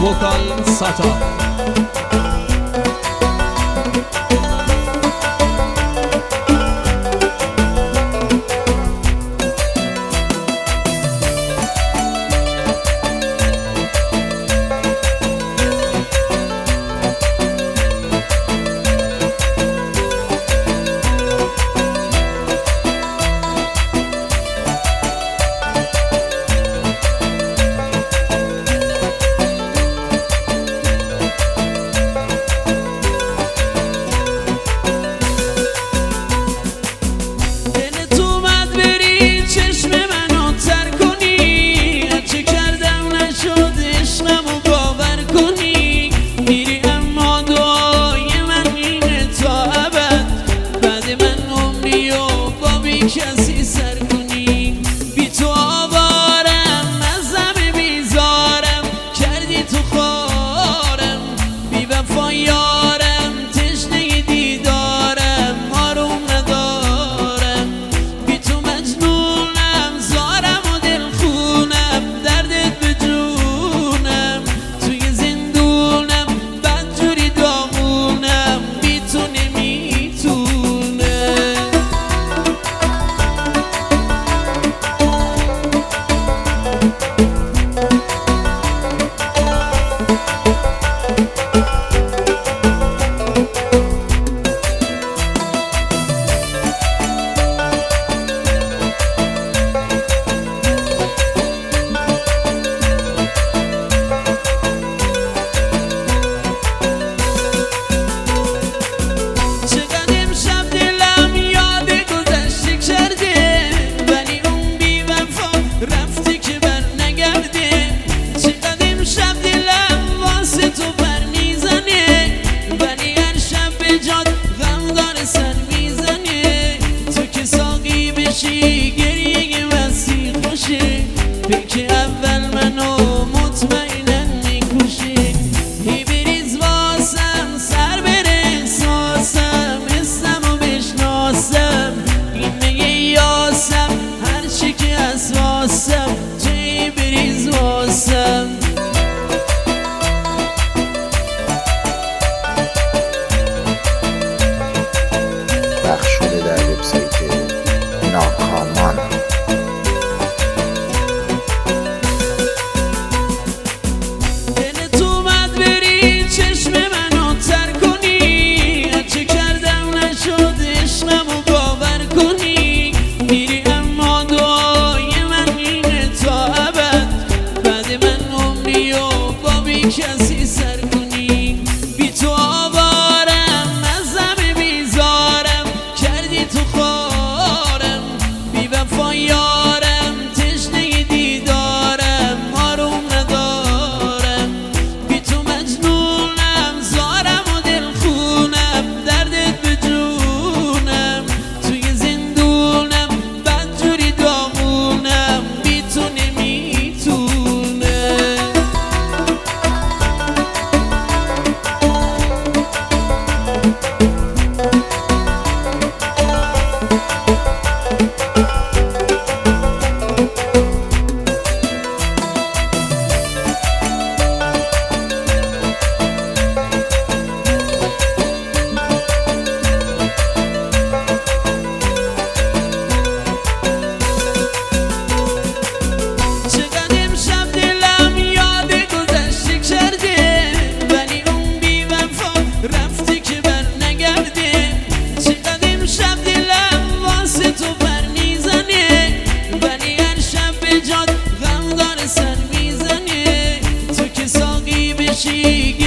وکال ساتا. کسی سر کنی بی تو آوارم نزم بیزارم کردی تو خارم بی وفا یارم تشنه دیدارم آروم ندارم بی تو مجنونم زارم و دلخونم دردت به جونم توی زندونم بدجوری داغونم بی تو نمیتونم. گریه وسیع خوشه پیک اول منو مطمئنن میکشه هی بریز واسم سر بره احساسم اسمو بشناسم این میگه یاسم هرچی که از واسم توی بریز واسم. پخش شده در وبسایت ناکامان. دلت اومد بری چشم منو تر کنی هرچه کردم نشد عشقمو باور کنی میری اما دعای من اینه تا ابد بعد من عمری و با بی کسی سر کنی بی تو آوارم نزم بیزارم کردی تو خارم بی وفا یارم تشنه دیدارم آروم ندارم بی تو مجنونم زارم و دلخونم دردت به جونم توی زندونم بدجوری داغونم بی تو نمیتونم. She